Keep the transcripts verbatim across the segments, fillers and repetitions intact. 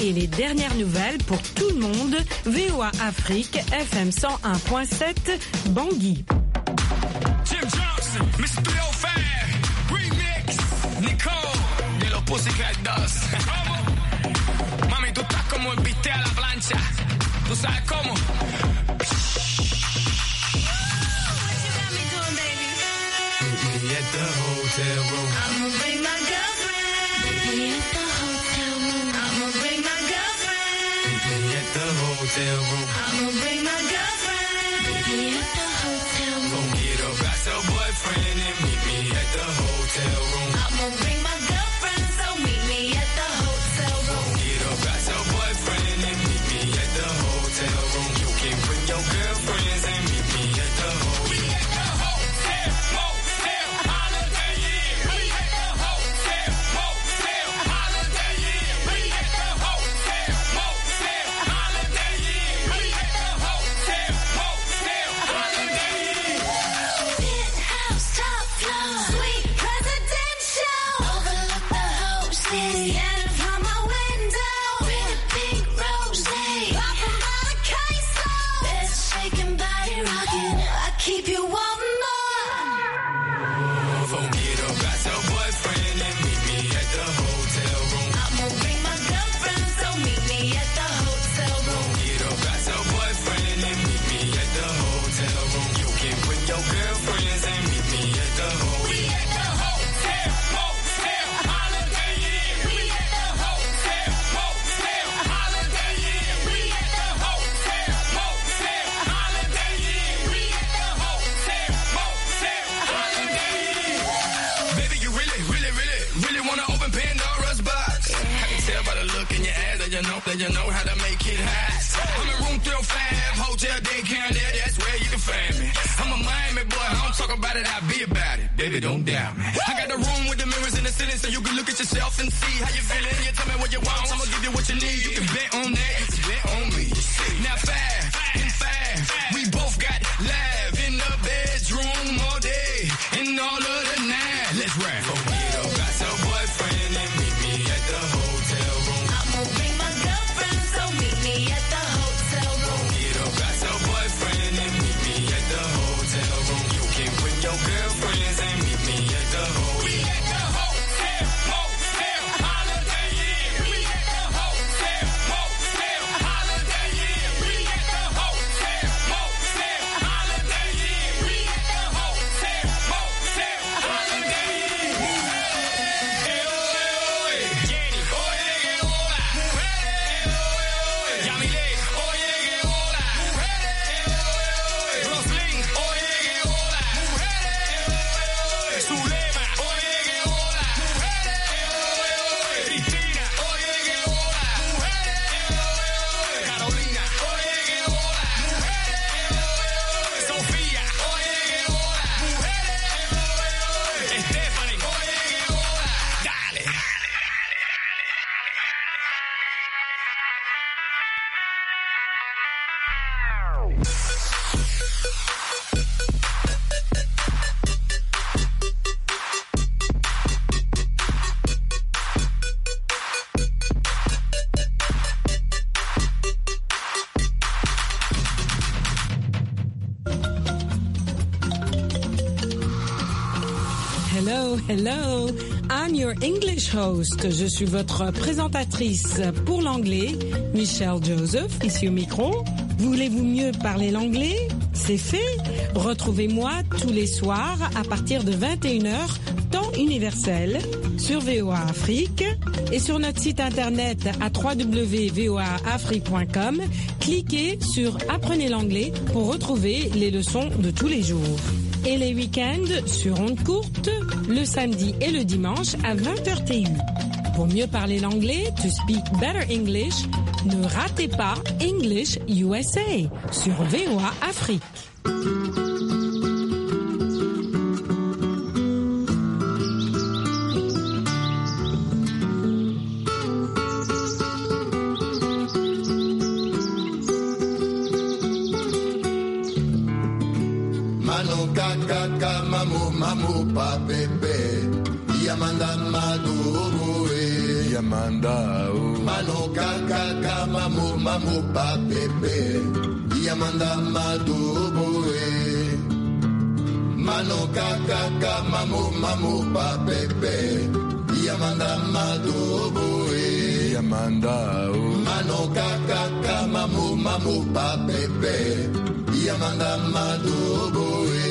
et les dernières nouvelles pour tout le monde. V O A Afrique, F M cent un point sept, Bangui. Jim Johnson, mister three oh five, Remix, Nicole, de los Pussycat Dolls. Mami, tú estás como el bistec a la plancha. ¿Tú sabes cómo? At the hotel room, I'ma bring my girlfriend. Meet me at the hotel room. I'ma bring my girlfriend. meet me at the hotel room. I'ma bring my girlfriend. Meet me at the hotel Go room. get a bachelor boyfriend and meet me at the hotel room. I'ma bring my girlfriend, so meet me at the hotel room. Get a bachelor boyfriend and meet me at the hotel room. You can bring your girlfriends and meet me at the hotel room. We at the hotel, motel, Holiday Inn. We at the hotel, motel, Holiday Inn. We at the hotel, motel, Holiday Inn. We at the hotel, motel, Holiday Inn. Penthouse, top floor, suite presidential. Overlook the whole city. And from my window, bring a pink rose. Pop from all the queso. Best shaking body rocking. I keep you warm more. Forget about your boyfriend and meet me at the hotel room. I'ma bring my girlfriend, so meet me at the hotel room. Get about your boyfriend and meet me at the hotel room. You can bring your girlfriends and meet me at the hotel. We at the hotel, motel, Holiday Inn. We at the hotel, motel, Holiday Inn. We at the hotel, motel, Holiday Inn. We at the hotel, motel, Holiday Inn. Baby, you really, really, really, really wanna open Pandora's box? I can tell by the look in your eyes that you know that you know how to make it hot. I'm in room three oh five, hotel daycare, there, that's where you can find me. I'm a Miami boy, I don't talk about it, I be about it. Baby, don't doubt me. I got the room with the mirrors in the ceiling so you can look at yourself and see how you feeling. You tell me what you want, I'ma give you what you need. You can bet on that, you can bet on me. Now five and five, we both got live in the bedroom all day and all of the night. Let's ride. Forget about your boyfriend and meet me at the hotel room. I'ma bring my girlfriend, so meet me at the hotel room. Get about your boyfriend and meet me at the hotel room. You can bring your girlfriends and meet me at the hotel. We at the hotel, motel, Holiday Inn. We at the hotel, motel, Holiday Inn. We at the hotel, motel, Holiday Inn. We at the hotel, motel, Holiday Inn. Eh, oh, eh, oh, eh. Jenny, oye, que hola. Eh, oh, eh, oh, eh. Yamile, oye, que hola. Eh, oh, eh, oh, eh. Roslyn, oye, que hola. Eh, oh, eh, oh, eh. Zulema, oye, que hola. Eh, oh, eh, oh, eh. Cristina, oye, que hola. Eh, oh, eh, oh, eh. Carolina, oye, que hola. Eh, oh, eh, oh, eh. Sofía, oye, que hola. Eh, oh, eh, oh, eh. Stephanie, oye, que hola. Dale. Hello, hello. I'm your English host. Je suis votre présentatrice pour l'anglais, Michelle Joseph, ici au micro. Voulez-vous mieux parler l'anglais? C'est fait. Retrouvez-moi tous les soirs à partir de vingt et une heures, temps universel, sur V O A Afrique et sur notre site internet à w w w point v o a afrique point com. Cliquez sur Apprenez l'anglais pour retrouver les leçons de tous les jours. Et les week-ends sur ondes courtes, le samedi et le dimanche à vingt heures T U. Pour mieux parler l'anglais, to speak better English, ne ratez pas English U S A sur V O A Afrique. Mamu pa pepe, Yamanda madumu e, Yamanda oh. Mano kaka kama mu mamu pa pepe. Yamanda maduboe. Mano kaka kama mu mamu pa pepe. Yamanda maduboe. Yamanda oh. Mano kaka kama mu mamu pa pepe. Yamanda maduboe.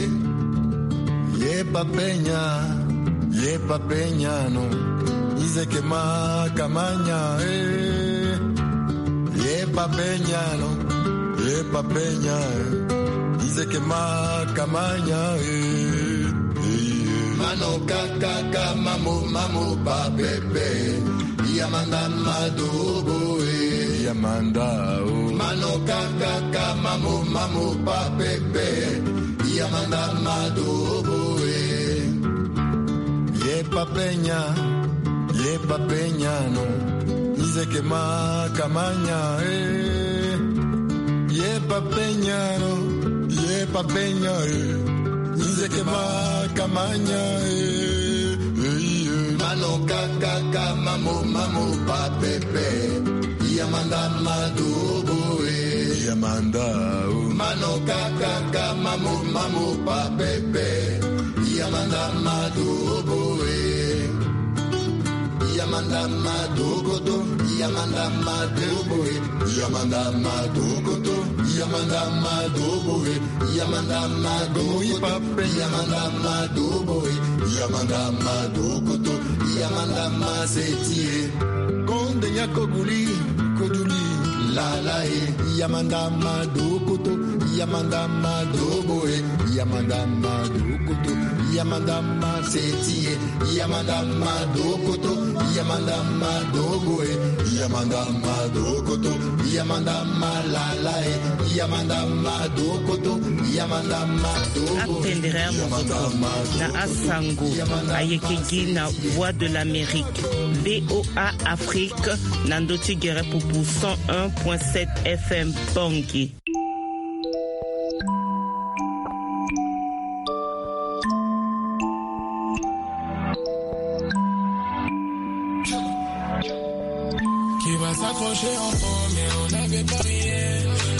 Ye papenya, ye papenya no. Ize que ma camanya eh. Ye papenya no, ye papenya. Ize que ma camanya eh. Mano kaka kama mamu mamu pa pepe. Yamanda madubo eh. Yamanda oh. Mano kaka kama mamu mamu pa pepe. Yamanda madubo eh. Ye papenya, ye papenya no. Dice que ma camanya eh. Ye papenya no, ye papenya eh. Dice que ma camanya eh. Mano kaka kama mamu mamu pa pepe. Yamanda madubo eh. Yamanda oh. Mano kaka kama mamu mamu pa pepe. Yamanda madubo eh. Yamanda madugoto, Yamanda madubo eh. Yamanda madugoto, Yamanda madubo eh. Yamanda madugoto, Yamanda madubo eh. Yamanda madugoto, Yamanda maseti. Konde nyako guli, koduli. La la eh. Yamanda madugoto, Yamanda madubo eh. Yamanda madugoto, Yamanda maseti eh. Yamanda madugoto, Yamanda madubo eh. Yamanda madugoto, Yamanda malala eh. Yamanda madugoto, Yamanda madubo. Atendere mokoto na Asango ayekegi na Voix de l'Amérique. V O A Afrique Nandoti Guerre pour cent un point sept F M Bangui. Qui va s'accrocher en fond, mais on n'avait pas rien.